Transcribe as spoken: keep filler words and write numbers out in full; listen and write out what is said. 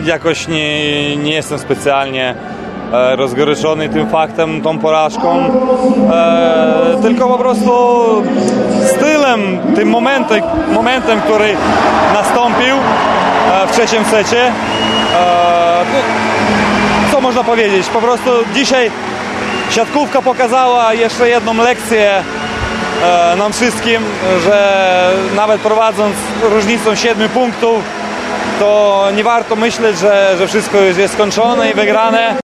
jakoś nie, nie jestem specjalnie e, rozgoryczony tym faktem, tą porażką, e, tylko po prostu stylem, tym momentem, momentem który nastąpił e, w trzecim secie. E, no, co można powiedzieć? Po prostu dzisiaj siatkówka pokazała jeszcze jedną lekcję e, nam wszystkim, że nawet prowadząc różnicą siedmiu punktów, to nie warto myśleć, że, że wszystko już jest skończone i wygrane.